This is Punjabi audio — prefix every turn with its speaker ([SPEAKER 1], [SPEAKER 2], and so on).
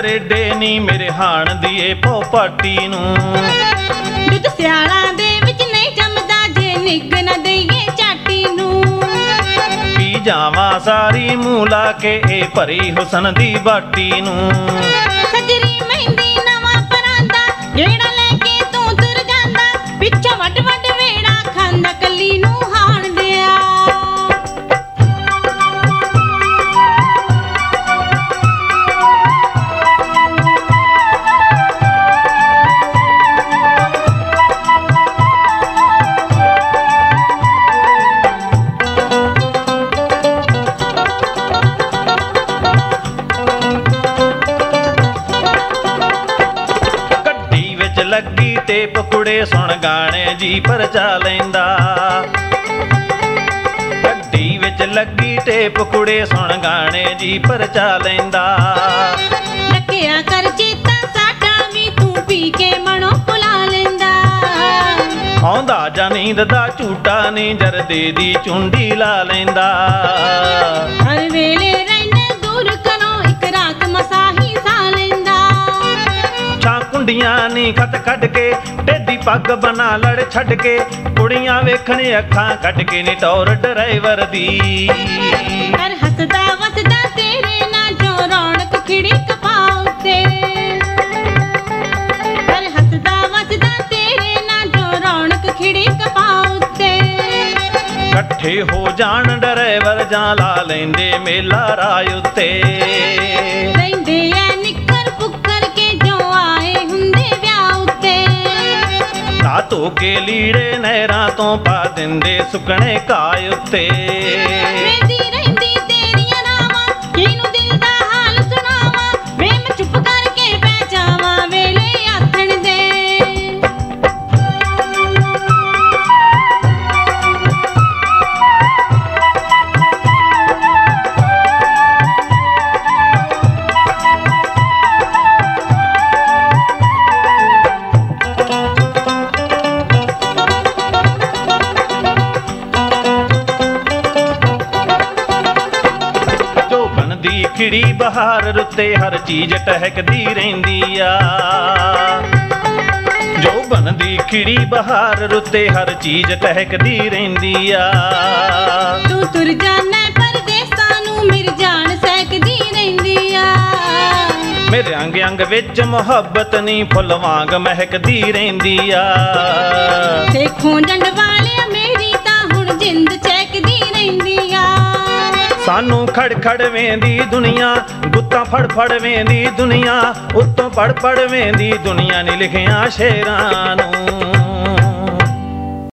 [SPEAKER 1] ਏਡੇ ਨੀ ਮੇਰੇ ਹਾਣ ਦੀਏ ਪੌਪਾਟੀ ਨੂੰ।
[SPEAKER 2] ਦੁੱਧ ਸਿਆਲਾਂ ਦੇ ਵਿੱਚ ਨਹੀਂ ਜੰਮਦਾ ਜੇ ਨਿੱਘ ਨਾ ਦਈਏ ਝਾਟੀ ਨੂੰ।
[SPEAKER 1] ਪੀ ਜਾਵਾਂ ਸਾਰੀ ਮੂੰਹ ਲਾ ਕੇ ਇਹ ਭਰੀ ਹੁਸਨ ਦੀ ਬਾਟੀ ਨੂੰ।
[SPEAKER 2] ਸਜਰੀ ਮਹਿੰਦੀ ਨਵਾਂ ਪਰਾਂਦਾ ਜਿਹੜਾ ਲੈ ਕੇ ਤੂੰ ਤੁਰ ਜਾਂਦਾ। ਪਿੱਛੋਂ ਵੱਡ ਵੱਡ ਵੇੜਾ ਖਾਂਦਾ ਕੱਲੀ ਨੂੰ ਹਾਣ ਦਿਆ।
[SPEAKER 1] ਲੱਗੀ ਟੇਪ ਕੁੜੇ ਸੁਣ ਗਾਣੇ ਜੀ ਪਰਚਾ ਲੈਂਦਾ। ਗੱਡੀ ਵਿੱਚ ਲੱਗੀ ਟੇਪ ਕੁੜੇ ਸੁਣ ਗਾਣੇ ਜੀ ਪਰਚਾ ਲੈਂਦਾ।
[SPEAKER 2] ਰੱਖਿਆ ਕਰ ਚੇਤਾ ਸਾਡਾ ਵੀ ਤੂੰ ਪੀ ਕੇ ਮਨੋਂ ਭੁਲਾ ਲੈਂਦਾ।
[SPEAKER 1] ਆਉਂਦਾ ਜਾਂ ਨੀਂਦ ਦਾ ਝੂਟਾ ਨੀ ਜਰਦੇ ਦੀ ਚੁੰਡੀ ਲਾ ਲੈਂਦਾ।
[SPEAKER 2] ਹਰ ਵੇਲੇ ਰਹਿੰਦੇ ਦੂਰ ਕਰੋ ਇੱਕ ਰਾਤ ਮਸਾ ਹੀ ਸਾਹ ਲੈਂਦਾ।
[SPEAKER 1] ਛਾਂ ਕੁੰਡੀਆਂ ਨੀ ਖੱਟ ਕੱਢ ਕੇ ਟੇਢੀ ਪੱਗ ਬਣਾ ਲੜ ਛੱਡ ਕੇ। ਕੁੜੀਆਂ ਵੇਖਣ ਅੱਖਾਂ ਕੱਢ ਕੇ ਨੀ ਟੌਰ ਡਰਾਈਵਰ ਦੀ।
[SPEAKER 2] ਪਰ ਹੱਸਦਾ ਵਸਦਾ ਤੇਰੇ ਨਾਲ ਜੋ ਰੌਣਕ ਖਿੜੀ ਕਪਾ ਉੱਤੇ। ਪਰ ਹੱਸਦਾ ਵਸਦਾ ਤੇਰੇ ਨਾਲ ਜੋ ਰੌਣਕ ਖਿੜੀ ਕਪਾ ਉੱਤੇ।
[SPEAKER 1] ਇਕੱਠੇ ਹੋ ਜਾਣ ਡਰਾਈਵਰ ਜਾਂ ਲਾ ਲੈਂਦੇ ਮੇਲਾ ਰਾਹ ਉੱਤੇ।
[SPEAKER 2] ਰਹਿੰਦੇ ਐ ਨਿੱਕਰ ਪੁੱਕਰ ਕੇ ਜੋ ਆਏ ਹੁੰਦੇ ਵਿਆਹ ਉੱਤੇ।
[SPEAKER 1] ਨਾ ਧੋ ਕੇ ਲੀੜੇ ਨਹਿਰਾਂ ਤੋਂ ਪਾ ਦਿੰਦੇ ਸੁੱਕਣੇ ਘਾਹ ਉੱਤੇ।
[SPEAKER 2] ਵੇਂਦੀ ਰਹਿੰਦੀ ਤੇਰੀਆਂ ਰਾਵਾਂ ਕਿਹਨੂੰ ਦਿਲ ਦਾ ਹਾਲ ਸੁਣਾਵਾਂ। ਵੇ ਮੈਂ ਚੁੱਪ ਕਰਕੇ ਬਹਿ ਜਾਵਾਂ ਵੇਲੇ ਆਥਣ ਦੇ।
[SPEAKER 1] ਦੀ ਖਿੜੀ ਬਹਾਰ ਰੁੱਤੇ ਹਰ ਚੀਜ਼ ਟਹਿਕਦੀ ਰਹਿੰਦੀ ਆ। ਜੋ ਬਣਦੀ ਖਿੜੀ ਬਹਾਰ ਰੁੱਤੇ ਹਰ ਚੀਜ਼ ਟਹਿਕਦੀ ਰਹਿੰਦੀ ਆ।
[SPEAKER 2] ਤੂੰ ਤੁਰ ਜਾਣਾ ਪਰਦੇਸਾਂ ਨੂੰ ਮੇਰੀ ਜਾਨ ਸਹਿਕਦੀ ਰਹਿੰਦੀ ਆ।
[SPEAKER 1] ਮੇਰੇ ਅੰਗ ਅੰਗ ਵਿੱਚ ਮੁਹੱਬਤ ਨੀ ਫੁੱਲ ਵਾਂਗ ਮਹਿਕਦੀ ਰਹਿੰਦੀ ਆ।
[SPEAKER 2] ਦੇਖੋ ਜੰਡ ਵਾਲਿਆ ਮੇਰੀ ਤਾਂ ਹੁਣ ਜਿੰਦ ਚਹਿਕਦੀ ਰਹਿੰਦੀ ਆ।
[SPEAKER 1] ਸਾਨੂੰ ਖੜ ਖੜ ਵੇਂਦੀ ਦੁਨੀਆ ਗੁੱਤਾਂ ਫੜ ਫੜ ਵੇਂਦੀ ਦੁਨੀਆ। ਉੱਤੋਂ ਪੜ ਪੜ ਵੇਂਦੀ ਦੁਨੀਆ ਨੀ ਲਿਖਿਆ ਸ਼ੇਰਾਂ ਨੂੰ।